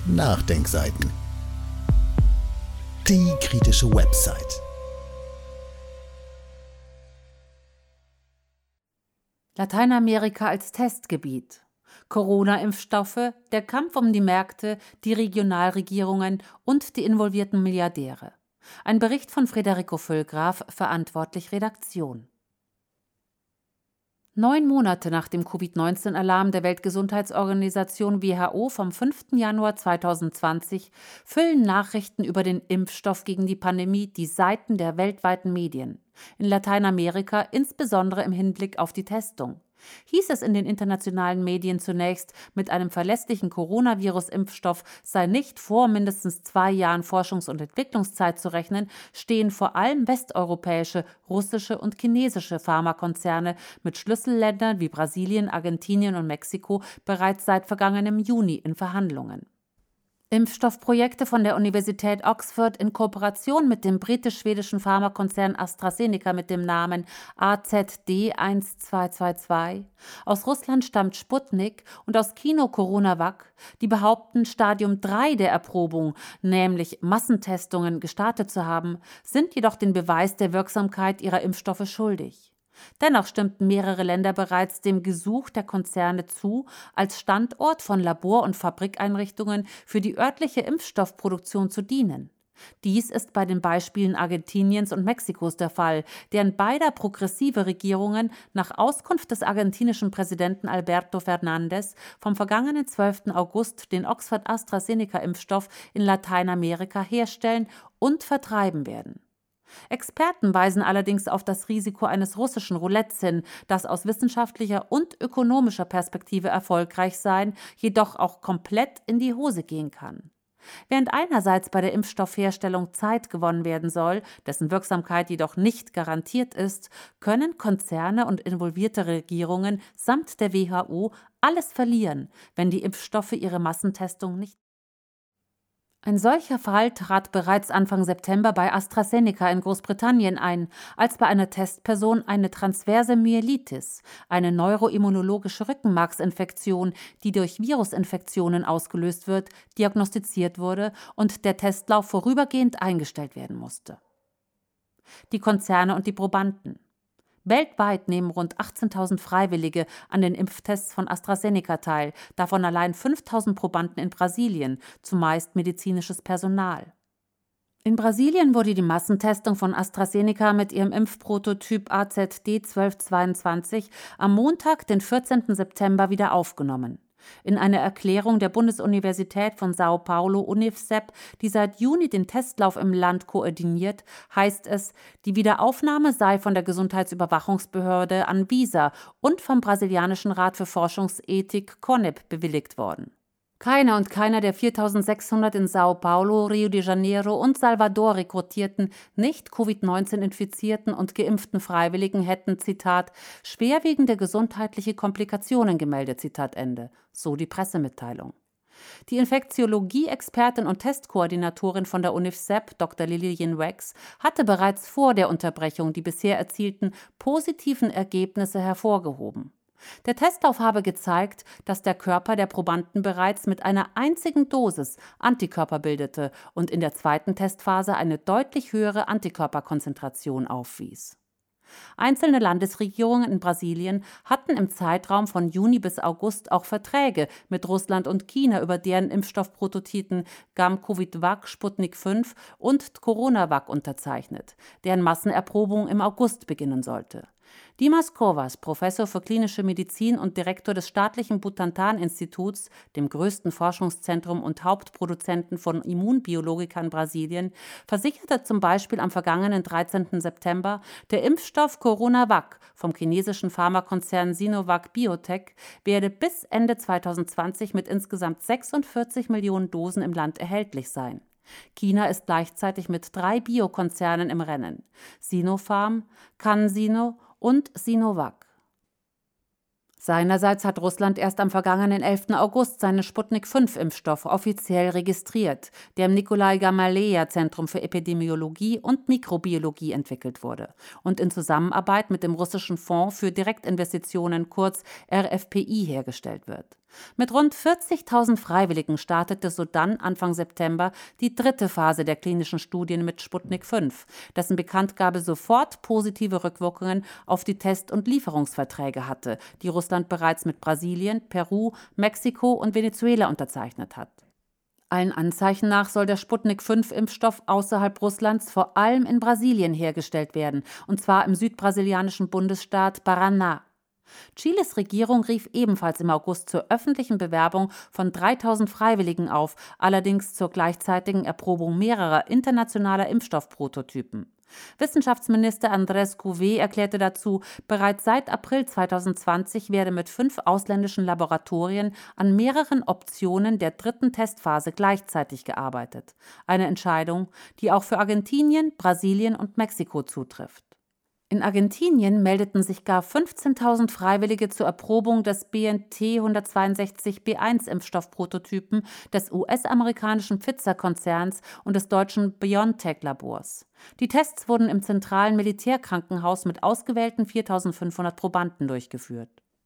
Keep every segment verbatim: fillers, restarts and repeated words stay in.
Nachdenkseiten. Die kritische Website. Lateinamerika als Testgebiet. Corona-Impfstoffe, der Kampf um die Märkte, die Regionalregierungen und die involvierten Milliardäre. Ein Bericht von Federico Füllgraf, verantwortlich Redaktion. Neun Monate nach dem Covid neunzehn Alarm der Weltgesundheitsorganisation W H O vom fünften Januar zweitausendzwanzig füllen Nachrichten über den Impfstoff gegen die Pandemie die Seiten der weltweiten Medien. In Lateinamerika insbesondere im Hinblick auf die Testung. Hieß es in den internationalen Medien zunächst, mit einem verlässlichen Coronavirus-Impfstoff sei nicht vor mindestens zwei Jahren Forschungs- und Entwicklungszeit zu rechnen, stehen vor allem westeuropäische, russische und chinesische Pharmakonzerne mit Schlüsselländern wie Brasilien, Argentinien und Mexiko bereits seit vergangenem Juni in Verhandlungen. Impfstoffprojekte von der Universität Oxford in Kooperation mit dem britisch-schwedischen Pharmakonzern AstraZeneca mit dem Namen A Z D eins zwei zwei zwei. Aus Russland stammt Sputnik und aus China CoronaVac, die behaupten, Stadium drei der Erprobung, nämlich Massentestungen, gestartet zu haben, sind jedoch den Beweis der Wirksamkeit ihrer Impfstoffe schuldig. Dennoch stimmten mehrere Länder bereits dem Gesuch der Konzerne zu, als Standort von Labor- und Fabrikeinrichtungen für die örtliche Impfstoffproduktion zu dienen. Dies ist bei den Beispielen Argentiniens und Mexikos der Fall, deren beider progressive Regierungen nach Auskunft des argentinischen Präsidenten Alberto Fernández vom vergangenen zwölften August den Oxford-AstraZeneca-Impfstoff in Lateinamerika herstellen und vertreiben werden. Experten weisen allerdings auf das Risiko eines russischen Roulettes hin, das aus wissenschaftlicher und ökonomischer Perspektive erfolgreich sein, jedoch auch komplett in die Hose gehen kann. Während einerseits bei der Impfstoffherstellung Zeit gewonnen werden soll, dessen Wirksamkeit jedoch nicht garantiert ist, können Konzerne und involvierte Regierungen samt der W H O alles verlieren, wenn die Impfstoffe ihre Massentestung nicht. Ein solcher Fall trat bereits Anfang September bei AstraZeneca in Großbritannien ein, als bei einer Testperson eine transverse Myelitis, eine neuroimmunologische Rückenmarksinfektion, die durch Virusinfektionen ausgelöst wird, diagnostiziert wurde und der Testlauf vorübergehend eingestellt werden musste. Die Konzerne und die Probanden. Weltweit nehmen rund achtzehntausend Freiwillige an den Impftests von AstraZeneca teil, davon allein fünftausend Probanden in Brasilien, zumeist medizinisches Personal. In Brasilien wurde die Massentestung von AstraZeneca mit ihrem Impfprototyp A Z D zwölfhundertzweiundzwanzig am Montag, den vierzehnten September, wieder aufgenommen. In einer Erklärung der Bundesuniversität von São Paulo UNIFCEP, die seit Juni den Testlauf im Land koordiniert, heißt es, die Wiederaufnahme sei von der Gesundheitsüberwachungsbehörde Anvisa und vom brasilianischen Rat für Forschungsethik CONIP bewilligt worden. Keiner und keiner der viertausendsechshundert in São Paulo, Rio de Janeiro und Salvador rekrutierten, nicht Covid neunzehn infizierten und geimpften Freiwilligen hätten, Zitat, schwerwiegende gesundheitliche Komplikationen gemeldet, Zitat Ende, so die Pressemitteilung. Die Infektiologie-Expertin und Testkoordinatorin von der UNIFCEP, Doktor Lillian Wax, hatte bereits vor der Unterbrechung die bisher erzielten positiven Ergebnisse hervorgehoben. Der Testlauf habe gezeigt, dass der Körper der Probanden bereits mit einer einzigen Dosis Antikörper bildete und in der zweiten Testphase eine deutlich höhere Antikörperkonzentration aufwies. Einzelne Landesregierungen in Brasilien hatten im Zeitraum von Juni bis August auch Verträge mit Russland und China über deren Impfstoffprototypen Gamcovid-Vac, Sputnik fünf und CoronaVac unterzeichnet, deren Massenerprobung im August beginnen sollte. Dimas Kovas, Professor für klinische Medizin und Direktor des staatlichen Butantan-Instituts, dem größten Forschungszentrum und Hauptproduzenten von Immunbiologika in Brasilien, versicherte zum Beispiel am vergangenen dreizehnten September, der Impfstoff CoronaVac vom chinesischen Pharmakonzern Sinovac Biotech werde bis Ende zweitausendzwanzig mit insgesamt sechsundvierzig Millionen Dosen im Land erhältlich sein. China ist gleichzeitig mit drei Biokonzernen im Rennen: Sinopharm, CanSino und Sinovac. Seinerseits hat Russland erst am vergangenen elften August seinen Sputnik fünf Impfstoff offiziell registriert, der im Nikolai-Gamaleja-Zentrum für Epidemiologie und Mikrobiologie entwickelt wurde und in Zusammenarbeit mit dem russischen Fonds für Direktinvestitionen, kurz R F P I, hergestellt wird. Mit rund vierzigtausend Freiwilligen startete sodann Anfang September die dritte Phase der klinischen Studien mit Sputnik fünf, dessen Bekanntgabe sofort positive Rückwirkungen auf die Test- und Lieferungsverträge hatte, die Russland bereits mit Brasilien, Peru, Mexiko und Venezuela unterzeichnet hat. Allen Anzeichen nach soll der Sputnik fünf Impfstoff außerhalb Russlands vor allem in Brasilien hergestellt werden, und zwar im südbrasilianischen Bundesstaat Paraná. Chiles Regierung rief ebenfalls im August zur öffentlichen Bewerbung von dreitausend Freiwilligen auf, allerdings zur gleichzeitigen Erprobung mehrerer internationaler Impfstoffprototypen. Wissenschaftsminister Andrés Couvé erklärte dazu, bereits seit April zweitausendzwanzig werde mit fünf ausländischen Laboratorien an mehreren Optionen der dritten Testphase gleichzeitig gearbeitet. Eine Entscheidung, die auch für Argentinien, Brasilien und Mexiko zutrifft. In Argentinien meldeten sich gar fünfzehntausend Freiwillige zur Erprobung des B N T hundertzweiundsechzig B eins Impfstoffprototypen des U S-amerikanischen Pfizer-Konzerns und des deutschen BioNTech-Labors. Die Tests wurden im zentralen Militärkrankenhaus mit ausgewählten viertausendfünfhundert Probanden durchgeführt.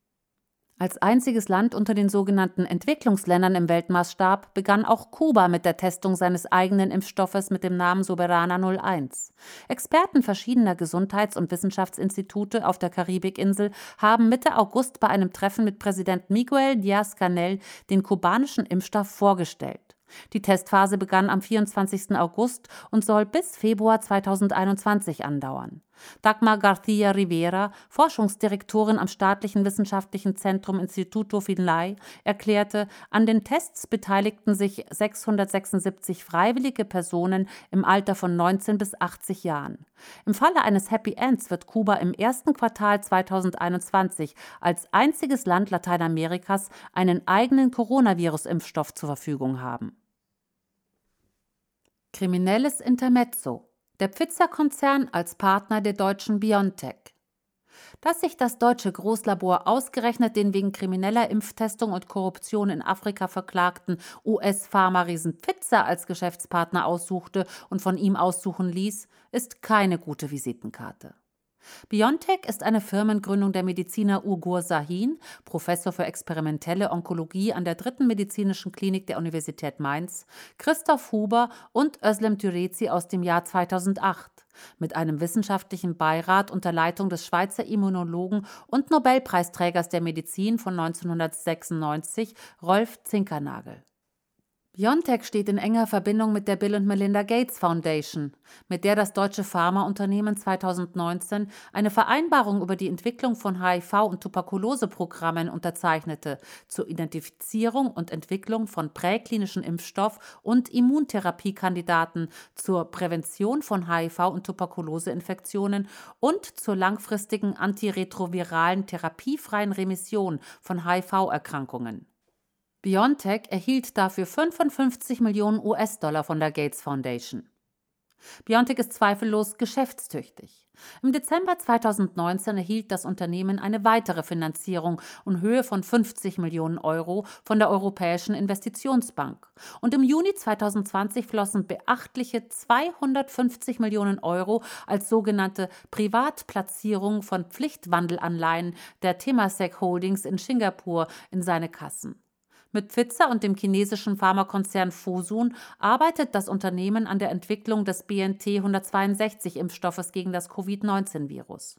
Als einziges Land unter den sogenannten Entwicklungsländern im Weltmaßstab begann auch Kuba mit der Testung seines eigenen Impfstoffes mit dem Namen Soberana null eins. Experten verschiedener Gesundheits- und Wissenschaftsinstitute auf der Karibikinsel haben Mitte August bei einem Treffen mit Präsident Miguel Díaz-Canel den kubanischen Impfstoff vorgestellt. Die Testphase begann am vierundzwanzigsten August und soll bis Februar zweitausendeinundzwanzig andauern. Dagmar García Rivera, Forschungsdirektorin am staatlichen wissenschaftlichen Zentrum Instituto Finlay, erklärte, an den Tests beteiligten sich sechshundertsechsundsiebzig freiwillige Personen im Alter von neunzehn bis achtzig Jahren. Im Falle eines Happy Ends wird Kuba im ersten Quartal zweitausendeinundzwanzig als einziges Land Lateinamerikas einen eigenen Coronavirus-Impfstoff zur Verfügung haben. Kriminelles Intermezzo. Der Pfizer-Konzern als Partner der deutschen BioNTech. Dass sich das deutsche Großlabor ausgerechnet den wegen krimineller Impftestung und Korruption in Afrika verklagten U S-Pharma-Riesen Pfizer als Geschäftspartner aussuchte und von ihm aussuchen ließ, ist keine gute Visitenkarte. BioNTech ist eine Firmengründung der Mediziner Ugur Sahin, Professor für experimentelle Onkologie an der dritten Medizinischen Klinik der Universität Mainz, Christoph Huber und Özlem Türeci aus dem Jahr zweitausendacht, mit einem wissenschaftlichen Beirat unter Leitung des Schweizer Immunologen und Nobelpreisträgers der Medizin von neunzehnhundertsechsundneunzig, Rolf Zinkernagel. BioNTech steht in enger Verbindung mit der Bill und Melinda Gates Foundation, mit der das deutsche Pharmaunternehmen zweitausendneunzehn eine Vereinbarung über die Entwicklung von H I V- und Tuberkuloseprogrammen unterzeichnete, zur Identifizierung und Entwicklung von präklinischen Impfstoff- und Immuntherapiekandidaten, zur Prävention von H I V- und Tuberkuloseinfektionen und zur langfristigen antiretroviralen therapiefreien Remission von H I V-Erkrankungen. BioNTech erhielt dafür fünfundfünfzig Millionen U S-Dollar von der Gates Foundation. BioNTech ist zweifellos geschäftstüchtig. Im Dezember zweitausendneunzehn erhielt das Unternehmen eine weitere Finanzierung in Höhe von fünfzig Millionen Euro von der Europäischen Investitionsbank. Und im Juni zweitausendzwanzig flossen beachtliche zweihundertfünfzig Millionen Euro als sogenannte Privatplatzierung von Pflichtwandelanleihen der Temasek Holdings in Singapur in seine Kassen. Mit Pfizer und dem chinesischen Pharmakonzern Fosun arbeitet das Unternehmen an der Entwicklung des B N T hundertzweiundsechzig Impfstoffes gegen das Covid neunzehn Virus.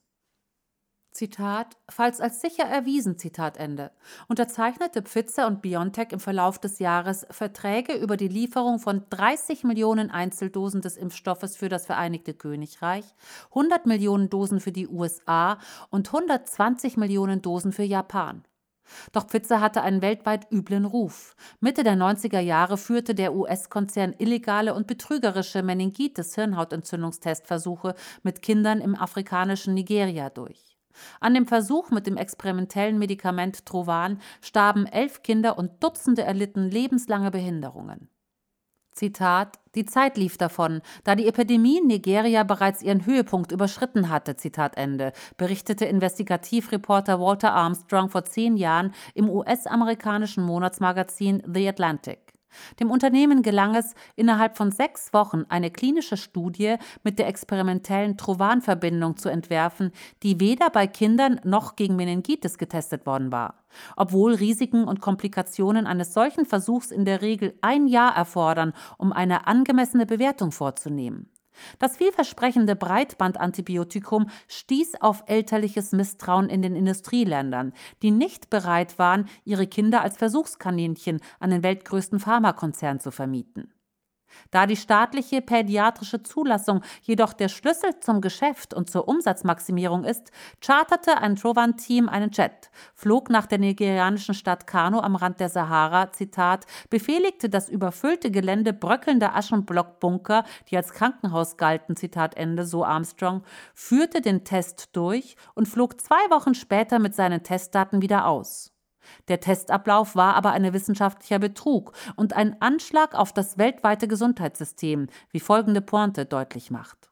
Zitat, falls als sicher erwiesen, Zitat Ende, unterzeichnete Pfizer und BioNTech im Verlauf des Jahres Verträge über die Lieferung von dreißig Millionen Einzeldosen des Impfstoffes für das Vereinigte Königreich, hundert Millionen Dosen für die U S A und hundertzwanzig Millionen Dosen für Japan. Doch Pfizer hatte einen weltweit üblen Ruf. Mitte der neunziger Jahre führte der U S-Konzern illegale und betrügerische Meningitis-Hirnhautentzündungstestversuche mit Kindern im afrikanischen Nigeria durch. An dem Versuch mit dem experimentellen Medikament Trovan starben elf Kinder und Dutzende erlitten lebenslange Behinderungen. Zitat, die Zeit lief davon, da die Epidemie in Nigeria bereits ihren Höhepunkt überschritten hatte, Zitat Ende, berichtete Investigativreporter Walter Armstrong vor zehn Jahren im U S-amerikanischen Monatsmagazin The Atlantic. Dem Unternehmen gelang es, innerhalb von sechs Wochen eine klinische Studie mit der experimentellen Trovan-Verbindung zu entwerfen, die weder bei Kindern noch gegen Meningitis getestet worden war. Obwohl Risiken und Komplikationen eines solchen Versuchs in der Regel ein Jahr erfordern, um eine angemessene Bewertung vorzunehmen. Das vielversprechende Breitbandantibiotikum stieß auf elterliches Misstrauen in den Industrieländern, die nicht bereit waren, ihre Kinder als Versuchskaninchen an den weltgrößten Pharmakonzern zu vermieten. Da die staatliche pädiatrische Zulassung jedoch der Schlüssel zum Geschäft und zur Umsatzmaximierung ist, charterte ein Trovan-Team einen Jet, flog nach der nigerianischen Stadt Kano am Rand der Sahara, Zitat, befehligte das überfüllte Gelände bröckelnder Aschenblockbunker, die als Krankenhaus galten, Zitat Ende, so Armstrong, führte den Test durch und flog zwei Wochen später mit seinen Testdaten wieder aus. Der Testablauf war aber ein wissenschaftlicher Betrug und ein Anschlag auf das weltweite Gesundheitssystem, wie folgende Pointe deutlich macht.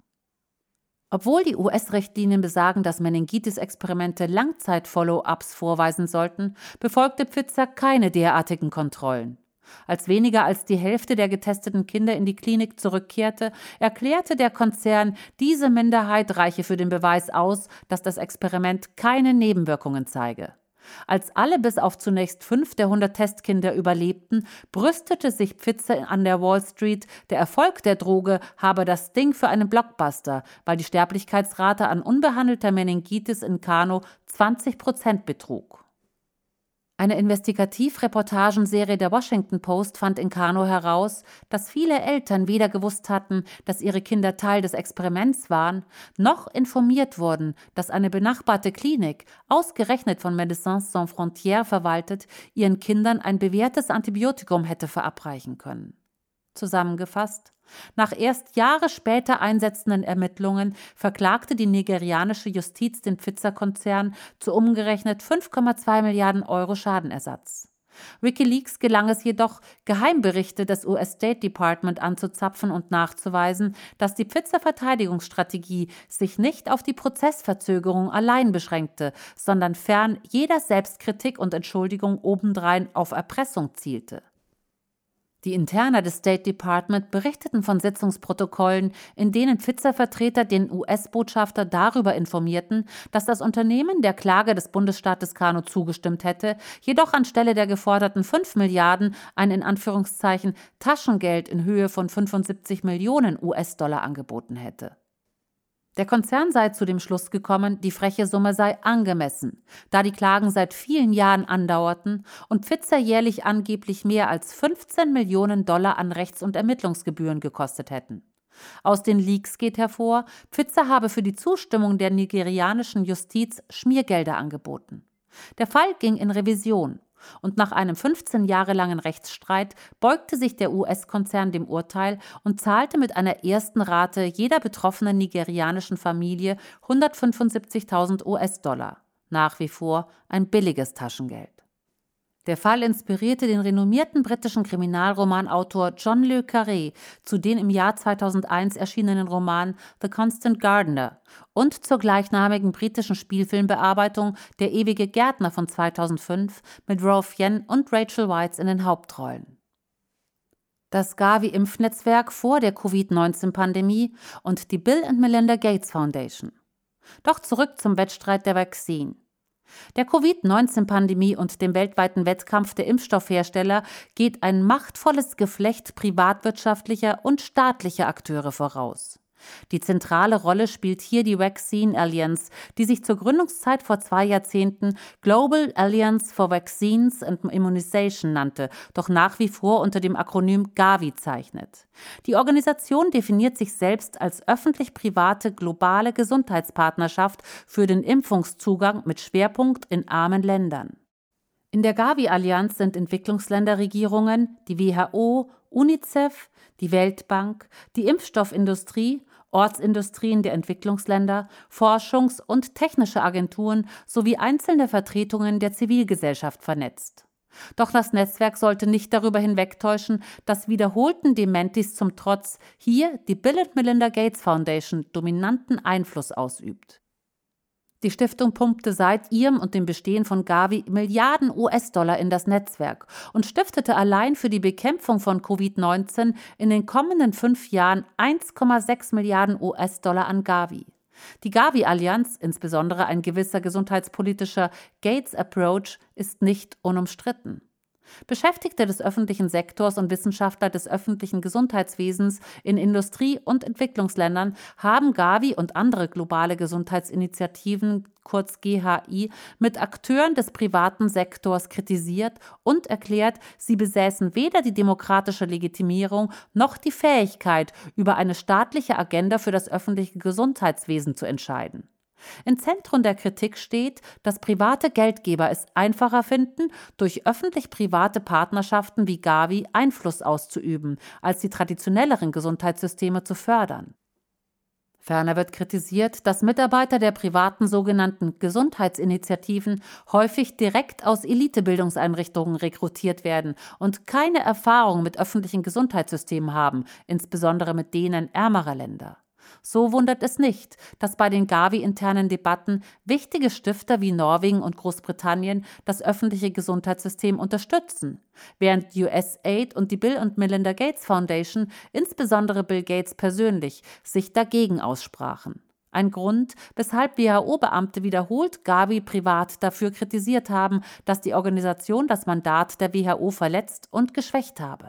Obwohl die U S-Richtlinien besagen, dass Meningitis-Experimente Langzeit-Follow-ups vorweisen sollten, befolgte Pfizer keine derartigen Kontrollen. Als weniger als die Hälfte der getesteten Kinder in die Klinik zurückkehrte, erklärte der Konzern, diese Minderheit reiche für den Beweis aus, dass das Experiment keine Nebenwirkungen zeige. Als alle bis auf zunächst fünf der hundert Testkinder überlebten, brüstete sich Pfizer an der Wall Street, der Erfolg der Droge habe das Ding für einen Blockbuster, weil die Sterblichkeitsrate an unbehandelter Meningitis in Kano zwanzig Prozent betrug. Eine Investigativreportagenserie der Washington Post fand in Kano heraus, dass viele Eltern weder gewusst hatten, dass ihre Kinder Teil des Experiments waren, noch informiert wurden, dass eine benachbarte Klinik, ausgerechnet von Médecins Sans Frontières verwaltet, ihren Kindern ein bewährtes Antibiotikum hätte verabreichen können. Zusammengefasst: Nach erst Jahre später einsetzenden Ermittlungen verklagte die nigerianische Justiz den Pfizer-Konzern zu umgerechnet fünf Komma zwei Milliarden Euro Schadenersatz. WikiLeaks gelang es jedoch, Geheimberichte des U S State Department anzuzapfen und nachzuweisen, dass die Pfizer-Verteidigungsstrategie sich nicht auf die Prozessverzögerung allein beschränkte, sondern fern jeder Selbstkritik und Entschuldigung obendrein auf Erpressung zielte. Die Interna des State Department berichteten von Sitzungsprotokollen, in denen Pfizer-Vertreter den U S-Botschafter darüber informierten, dass das Unternehmen der Klage des Bundesstaates Kano zugestimmt hätte, jedoch anstelle der geforderten fünf Milliarden ein in Anführungszeichen Taschengeld in Höhe von fünfundsiebzig Millionen U S-Dollar angeboten hätte. Der Konzern sei zu dem Schluss gekommen, die freche Summe sei angemessen, da die Klagen seit vielen Jahren andauerten und Pfizer jährlich angeblich mehr als fünfzehn Millionen Dollar an Rechts- und Ermittlungsgebühren gekostet hätten. Aus den Leaks geht hervor, Pfizer habe für die Zustimmung der nigerianischen Justiz Schmiergelder angeboten. Der Fall ging in Revision. Und nach einem fünfzehn Jahre langen Rechtsstreit beugte sich der U S-Konzern dem Urteil und zahlte mit einer ersten Rate jeder betroffenen nigerianischen Familie hundertfünfundsiebzigtausend U S-Dollar. Nach wie vor ein billiges Taschengeld. Der Fall inspirierte den renommierten britischen Kriminalromanautor John Le Carré zu den im Jahr zweitausendeins erschienenen Roman The Constant Gardener und zur gleichnamigen britischen Spielfilmbearbeitung Der ewige Gärtner von zweitausendfünf mit Rolf Yen und Rachel Weisz in den Hauptrollen. Das Gavi-Impfnetzwerk vor der Covid neunzehn Pandemie und die Bill and Melinda Gates Foundation. Doch zurück zum Wettstreit der Vakzin. Der Covid neunzehn Pandemie und dem weltweiten Wettkampf der Impfstoffhersteller geht ein machtvolles Geflecht privatwirtschaftlicher und staatlicher Akteure voraus. Die zentrale Rolle spielt hier die Vaccine Alliance, die sich zur Gründungszeit vor zwei Jahrzehnten Global Alliance for Vaccines and Immunization nannte, doch nach wie vor unter dem Akronym Gavi zeichnet. Die Organisation definiert sich selbst als öffentlich-private globale Gesundheitspartnerschaft für den Impfungszugang mit Schwerpunkt in armen Ländern. In der Gavi-Allianz sind Entwicklungsländerregierungen, die W H O, UNICEF, die Weltbank, die Impfstoffindustrie, Ortsindustrien der Entwicklungsländer, Forschungs- und technische Agenturen sowie einzelne Vertretungen der Zivilgesellschaft vernetzt. Doch das Netzwerk sollte nicht darüber hinwegtäuschen, dass wiederholten Dementis zum Trotz hier die Bill and Melinda Gates Foundation dominanten Einfluss ausübt. Die Stiftung pumpte seit ihrem und dem Bestehen von Gavi Milliarden U S-Dollar in das Netzwerk und stiftete allein für die Bekämpfung von Covid neunzehn in den kommenden fünf Jahren eins Komma sechs Milliarden U S-Dollar an Gavi. Die Gavi-Allianz, insbesondere ein gewisser gesundheitspolitischer Gates-Approach, ist nicht unumstritten. Beschäftigte des öffentlichen Sektors und Wissenschaftler des öffentlichen Gesundheitswesens in Industrie- und Entwicklungsländern haben Gavi und andere globale Gesundheitsinitiativen, kurz G H I, mit Akteuren des privaten Sektors kritisiert und erklärt, sie besäßen weder die demokratische Legitimierung noch die Fähigkeit, über eine staatliche Agenda für das öffentliche Gesundheitswesen zu entscheiden. Im Zentrum der Kritik steht, dass private Geldgeber es einfacher finden, durch öffentlich-private Partnerschaften wie Gavi Einfluss auszuüben, als die traditionelleren Gesundheitssysteme zu fördern. Ferner wird kritisiert, dass Mitarbeiter der privaten sogenannten Gesundheitsinitiativen häufig direkt aus Elitebildungseinrichtungen rekrutiert werden und keine Erfahrung mit öffentlichen Gesundheitssystemen haben, insbesondere mit denen ärmerer Länder. So wundert es nicht, dass bei den Gavi-internen Debatten wichtige Stifter wie Norwegen und Großbritannien das öffentliche Gesundheitssystem unterstützen, während U S A I D und die Bill und Melinda Gates Foundation, insbesondere Bill Gates persönlich, sich dagegen aussprachen. Ein Grund, weshalb W H O-Beamte wiederholt Gavi privat dafür kritisiert haben, dass die Organisation das Mandat der W H O verletzt und geschwächt habe.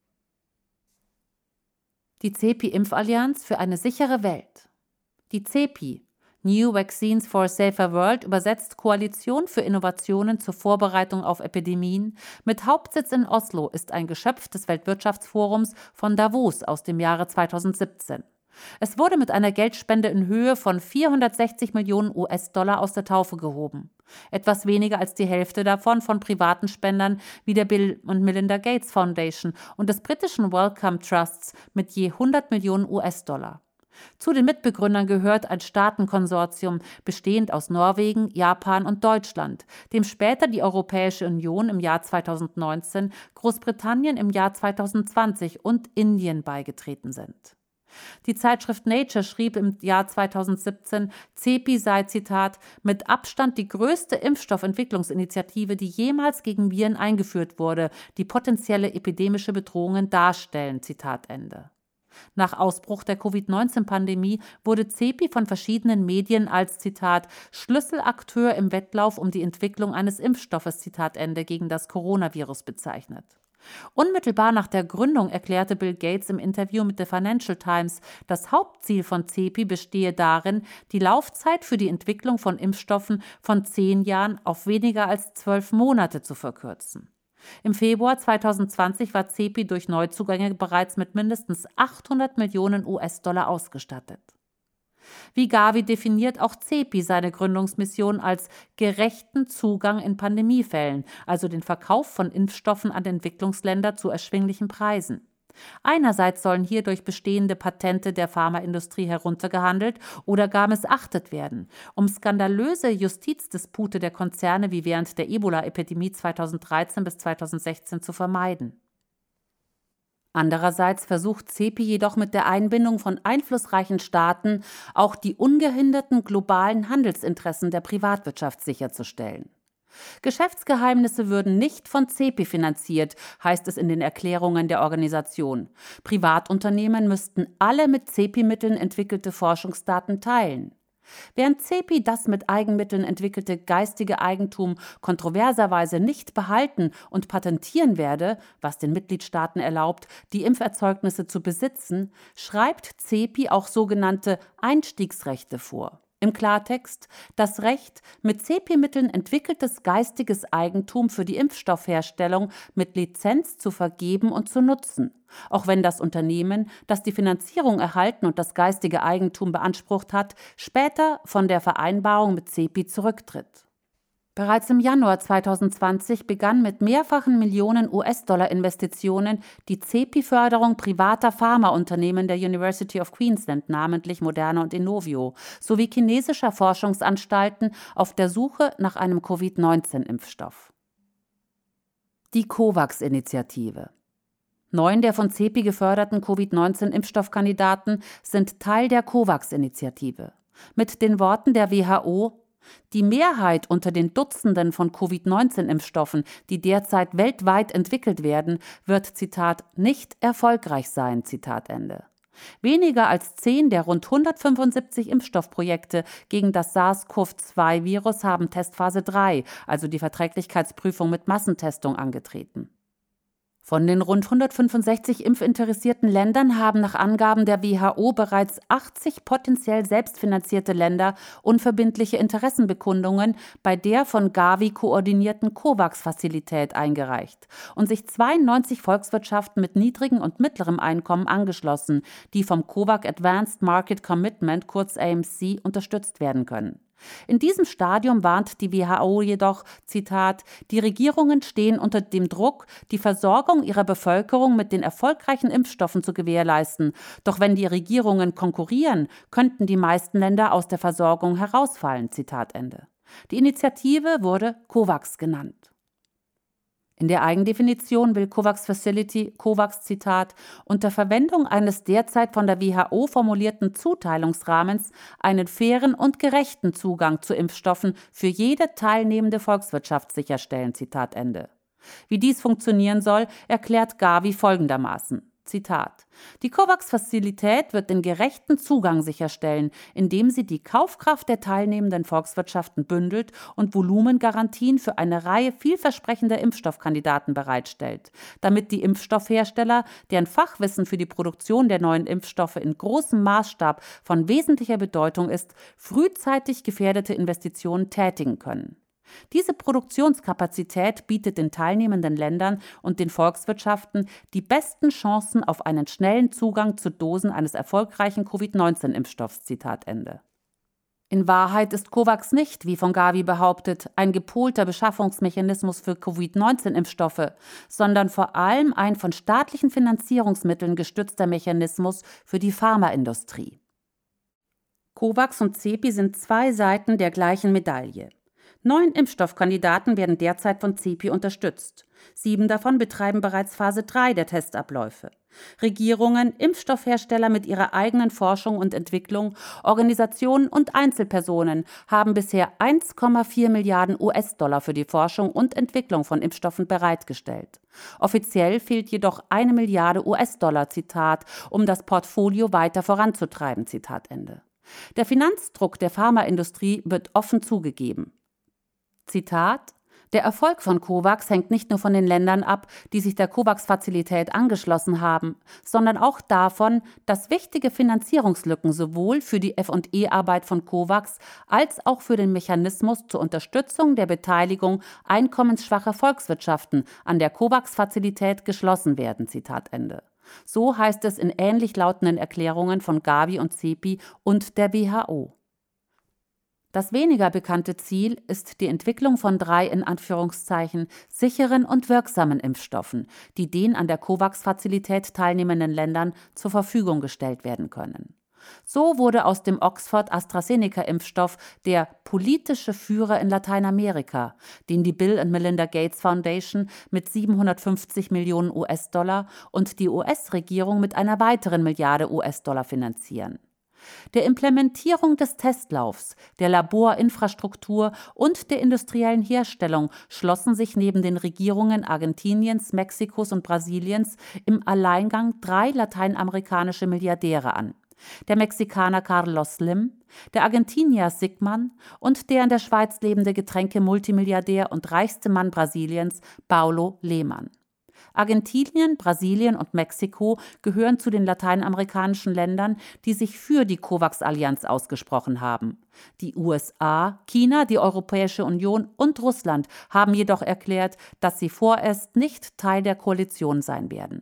Die CEPI-Impfallianz für eine sichere Welt. Die CEPI, New Vaccines for a Safer World, übersetzt Koalition für Innovationen zur Vorbereitung auf Epidemien, mit Hauptsitz in Oslo, ist ein Geschöpf des Weltwirtschaftsforums von Davos aus dem Jahre zweitausendsiebzehn. Es wurde mit einer Geldspende in Höhe von vierhundertsechzig Millionen U S-Dollar aus der Taufe gehoben. Etwas weniger als die Hälfte davon von privaten Spendern wie der Bill und Melinda Gates Foundation und des britischen Wellcome Trusts mit je hundert Millionen U S-Dollar. Zu den Mitbegründern gehört ein Staatenkonsortium bestehend aus Norwegen, Japan und Deutschland, dem später die Europäische Union im Jahr zweitausendneunzehn, Großbritannien im Jahr zweitausendzwanzig und Indien beigetreten sind. Die Zeitschrift Nature schrieb im Jahr zweitausendsiebzehn, CEPI sei, Zitat, mit Abstand die größte Impfstoffentwicklungsinitiative, die jemals gegen Viren eingeführt wurde, die potenzielle epidemische Bedrohungen darstellen, Zitat Ende. Nach Ausbruch der Covid neunzehn Pandemie wurde CEPI von verschiedenen Medien als, Zitat, Schlüsselakteur im Wettlauf um die Entwicklung eines Impfstoffes, Zitat Ende, gegen das Coronavirus bezeichnet. Unmittelbar nach der Gründung erklärte Bill Gates im Interview mit der Financial Times, das Hauptziel von CEPI bestehe darin, die Laufzeit für die Entwicklung von Impfstoffen von zehn Jahren auf weniger als zwölf Monate zu verkürzen. Im Februar zweitausendzwanzig war CEPI durch Neuzugänge bereits mit mindestens achthundert Millionen U S-Dollar ausgestattet. Wie Gavi definiert auch CEPI seine Gründungsmission als gerechten Zugang in Pandemiefällen, also den Verkauf von Impfstoffen an Entwicklungsländer zu erschwinglichen Preisen. Einerseits sollen hierdurch bestehende Patente der Pharmaindustrie heruntergehandelt oder gar missachtet werden, um skandalöse Justizdispute der Konzerne wie während der Ebola-Epidemie zweitausenddreizehn bis zweitausendsechzehn zu vermeiden. Andererseits versucht CEPI jedoch mit der Einbindung von einflussreichen Staaten auch die ungehinderten globalen Handelsinteressen der Privatwirtschaft sicherzustellen. Geschäftsgeheimnisse würden nicht von CEPI finanziert, heißt es in den Erklärungen der Organisation. Privatunternehmen müssten alle mit CEPI-Mitteln entwickelte Forschungsdaten teilen. Während CEPI das mit Eigenmitteln entwickelte geistige Eigentum kontroverserweise nicht behalten und patentieren werde, was den Mitgliedstaaten erlaubt, die Impferzeugnisse zu besitzen, schreibt CEPI auch sogenannte Einstiegsrechte vor. Im Klartext das Recht, mit CEPI-Mitteln entwickeltes geistiges Eigentum für die Impfstoffherstellung mit Lizenz zu vergeben und zu nutzen, auch wenn das Unternehmen, das die Finanzierung erhalten und das geistige Eigentum beansprucht hat, später von der Vereinbarung mit CEPI zurücktritt. Bereits im Januar zweitausendzwanzig begann mit mehrfachen Millionen U S-Dollar-Investitionen die CEPI-Förderung privater Pharmaunternehmen der University of Queensland, namentlich Moderna und Inovio, sowie chinesischer Forschungsanstalten auf der Suche nach einem Covid neunzehn Impfstoff. Die COVAX-Initiative. Neun der von CEPI geförderten Covid neunzehn Impfstoffkandidaten sind Teil der COVAX-Initiative. Mit den Worten der W H O: Die Mehrheit unter den Dutzenden von Covid neunzehn Impfstoffen, die derzeit weltweit entwickelt werden, wird, Zitat, nicht erfolgreich sein, Zitat Ende. Weniger als zehn der rund hundertfünfundsiebzig Impfstoffprojekte gegen das SARS-C o V zwei Virus haben Testphase drei, also die Verträglichkeitsprüfung mit Massentestung, angetreten. Von den rund hundertfünfundsechzig impfinteressierten Ländern haben nach Angaben der W H O bereits achtzig potenziell selbstfinanzierte Länder unverbindliche Interessenbekundungen bei der von Gavi koordinierten COVAX-Fazilität eingereicht und sich zweiundneunzig Volkswirtschaften mit niedrigem und mittlerem Einkommen angeschlossen, die vom COVAX Advanced Market Commitment, kurz A M C, unterstützt werden können. In diesem Stadium warnt die W H O jedoch, Zitat, die Regierungen stehen unter dem Druck, die Versorgung ihrer Bevölkerung mit den erfolgreichen Impfstoffen zu gewährleisten. Doch wenn die Regierungen konkurrieren, könnten die meisten Länder aus der Versorgung herausfallen, Zitat Ende. Die Initiative wurde COVAX genannt. In der Eigendefinition will COVAX Facility, COVAX, Zitat, unter Verwendung eines derzeit von der W H O formulierten Zuteilungsrahmens einen fairen und gerechten Zugang zu Impfstoffen für jede teilnehmende Volkswirtschaft sicherstellen, Zitat Ende. Wie dies funktionieren soll, erklärt Gavi folgendermaßen. Zitat: Die COVAX-Fazilität wird den gerechten Zugang sicherstellen, indem sie die Kaufkraft der teilnehmenden Volkswirtschaften bündelt und Volumengarantien für eine Reihe vielversprechender Impfstoffkandidaten bereitstellt, damit die Impfstoffhersteller, deren Fachwissen für die Produktion der neuen Impfstoffe in großem Maßstab von wesentlicher Bedeutung ist, frühzeitig gefährdete Investitionen tätigen können. Diese Produktionskapazität bietet den teilnehmenden Ländern und den Volkswirtschaften die besten Chancen auf einen schnellen Zugang zu Dosen eines erfolgreichen Covid neunzehn Impfstoffs, Zitat Ende. In Wahrheit ist COVAX nicht, wie von Gavi behauptet, ein gepolter Beschaffungsmechanismus für Covid neunzehn Impfstoffe, sondern vor allem ein von staatlichen Finanzierungsmitteln gestützter Mechanismus für die Pharmaindustrie. COVAX und CEPI sind zwei Seiten der gleichen Medaille. Neun Impfstoffkandidaten werden derzeit von CEPI unterstützt. Sieben davon betreiben bereits Phase drei der Testabläufe. Regierungen, Impfstoffhersteller mit ihrer eigenen Forschung und Entwicklung, Organisationen und Einzelpersonen haben bisher eins Komma vier Milliarden U S-Dollar für die Forschung und Entwicklung von Impfstoffen bereitgestellt. Offiziell fehlt jedoch eine Milliarde U S-Dollar, Zitat, um das Portfolio weiter voranzutreiben, Zitat Ende. Der Finanzdruck der Pharmaindustrie wird offen zugegeben. Zitat: Der Erfolg von COVAX hängt nicht nur von den Ländern ab, die sich der COVAX-Fazilität angeschlossen haben, sondern auch davon, dass wichtige Finanzierungslücken sowohl für die F und E-Arbeit von COVAX als auch für den Mechanismus zur Unterstützung der Beteiligung einkommensschwacher Volkswirtschaften an der COVAX-Fazilität geschlossen werden. Zitat Ende. So heißt es in ähnlich lautenden Erklärungen von Gavi und CEPI und der W H O. Das weniger bekannte Ziel ist die Entwicklung von drei in Anführungszeichen sicheren und wirksamen Impfstoffen, die den an der COVAX-Fazilität teilnehmenden Ländern zur Verfügung gestellt werden können. So wurde aus dem Oxford-AstraZeneca-Impfstoff der politische Führer in Lateinamerika, den die Bill and Melinda Gates Foundation mit siebenhundertfünfzig Millionen U S-Dollar und die U S-Regierung mit einer weiteren Milliarde U S-Dollar finanzieren. Der Implementierung des Testlaufs, der Laborinfrastruktur und der industriellen Herstellung schlossen sich neben den Regierungen Argentiniens, Mexikos und Brasiliens im Alleingang drei lateinamerikanische Milliardäre an: der Mexikaner Carlos Slim, der Argentinier Sigman und der in der Schweiz lebende Getränke-Multimilliardär und reichste Mann Brasiliens Paulo Lehmann. Argentinien, Brasilien und Mexiko gehören zu den lateinamerikanischen Ländern, die sich für die COVAX-Allianz ausgesprochen haben. Die U S A, China, die Europäische Union und Russland haben jedoch erklärt, dass sie vorerst nicht Teil der Koalition sein werden.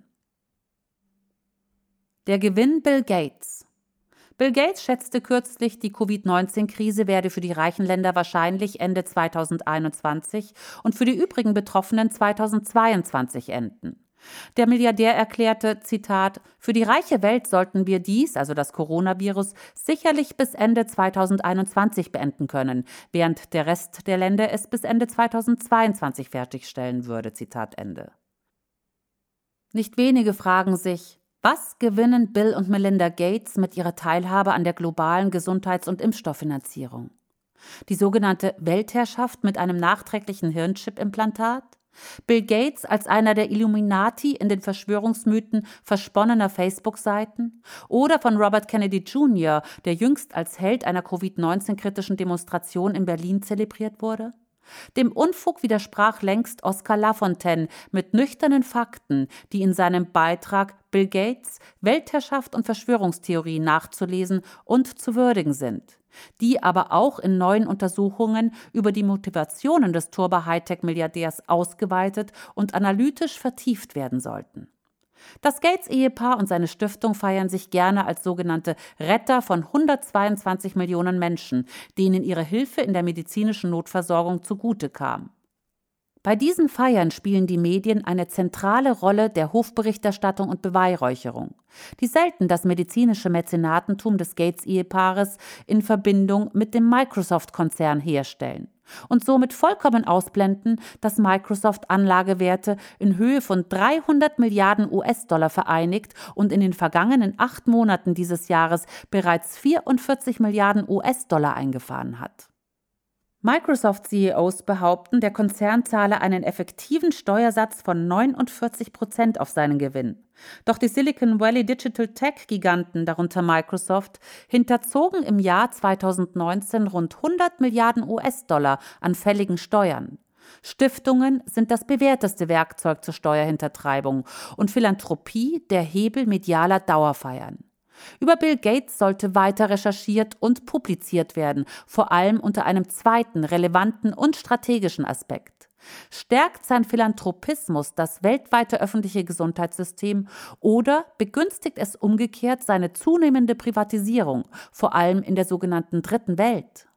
Der Gewinn Bill Gates. Bill Gates schätzte kürzlich, die Covid neunzehn Krise werde für die reichen Länder wahrscheinlich Ende zweitausendeinundzwanzig und für die übrigen Betroffenen zweitausendzweiundzwanzig enden. Der Milliardär erklärte, Zitat, für die reiche Welt sollten wir dies, also das Coronavirus, sicherlich bis Ende zweitausendeinundzwanzig beenden können, während der Rest der Länder es bis Ende zweitausendzweiundzwanzig fertigstellen würde, Zitat Ende. Nicht wenige fragen sich, was gewinnen Bill und Melinda Gates mit ihrer Teilhabe an der globalen Gesundheits- und Impfstofffinanzierung? Die sogenannte Weltherrschaft mit einem nachträglichen Hirnchip-Implantat? Bill Gates als einer der Illuminati in den Verschwörungsmythen versponnener Facebook-Seiten? Oder von Robert Kennedy Junior, der jüngst als Held einer Covid neunzehn-kritischen Demonstration in Berlin zelebriert wurde? Dem Unfug widersprach längst Oscar Lafontaine mit nüchternen Fakten, die in seinem Beitrag Bill Gates, Weltherrschaft und Verschwörungstheorie nachzulesen und zu würdigen sind, die aber auch in neuen Untersuchungen über die Motivationen des Turbo-Hightech-Milliardärs ausgeweitet und analytisch vertieft werden sollten. Das Gates-Ehepaar und seine Stiftung feiern sich gerne als sogenannte Retter von hundertzweiundzwanzig Millionen Menschen, denen ihre Hilfe in der medizinischen Notversorgung zugute kam. Bei diesen Feiern spielen die Medien eine zentrale Rolle der Hofberichterstattung und Beweihräucherung, die selten das medizinische Mäzenatentum des Gates-Ehepaares in Verbindung mit dem Microsoft-Konzern herstellen und somit vollkommen ausblenden, dass Microsoft Anlagewerte in Höhe von dreihundert Milliarden U S-Dollar vereinigt und in den vergangenen acht Monaten dieses Jahres bereits vierundvierzig Milliarden U S-Dollar eingefahren hat. Microsoft-C E Os behaupten, der Konzern zahle einen effektiven Steuersatz von neunundvierzig Prozent auf seinen Gewinn. Doch die Silicon Valley Digital Tech-Giganten, darunter Microsoft, hinterzogen im Jahr zweitausendneunzehn rund hundert Milliarden U S-Dollar an fälligen Steuern. Stiftungen sind das bewährteste Werkzeug zur Steuerhintertreibung und Philanthropie der Hebel medialer Dauerfeiern. Über Bill Gates sollte weiter recherchiert und publiziert werden, vor allem unter einem zweiten, relevanten und strategischen Aspekt. Stärkt sein Philanthropismus das weltweite öffentliche Gesundheitssystem oder begünstigt es umgekehrt seine zunehmende Privatisierung, vor allem in der sogenannten Dritten Welt?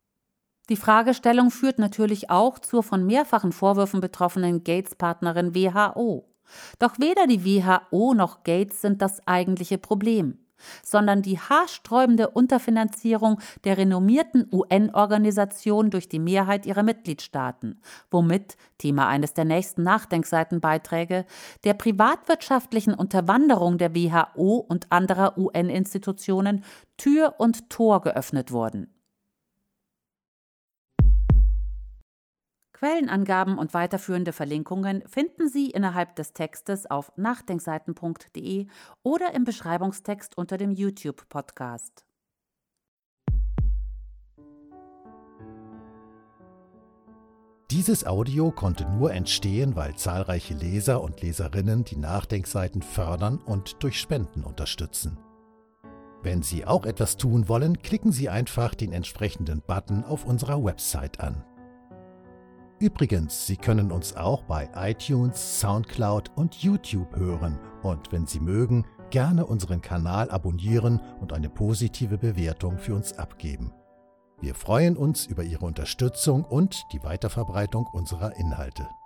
Die Fragestellung führt natürlich auch zur von mehrfachen Vorwürfen betroffenen Gates-Partnerin W H O. Doch weder die W H O noch Gates sind das eigentliche Problem, sondern die haarsträubende Unterfinanzierung der renommierten U N-Organisation durch die Mehrheit ihrer Mitgliedstaaten, womit, Thema eines der nächsten Nachdenkseitenbeiträge, der privatwirtschaftlichen Unterwanderung der W H O und anderer U N-Institutionen Tür und Tor geöffnet wurden. Quellenangaben und weiterführende Verlinkungen finden Sie innerhalb des Textes auf nachdenkseiten punkt de oder im Beschreibungstext unter dem YouTube-Podcast. Dieses Audio konnte nur entstehen, weil zahlreiche Leser und Leserinnen die Nachdenkseiten fördern und durch Spenden unterstützen. Wenn Sie auch etwas tun wollen, klicken Sie einfach den entsprechenden Button auf unserer Website an. Übrigens, Sie können uns auch bei iTunes, Soundcloud und YouTube hören und wenn Sie mögen, gerne unseren Kanal abonnieren und eine positive Bewertung für uns abgeben. Wir freuen uns über Ihre Unterstützung und die Weiterverbreitung unserer Inhalte.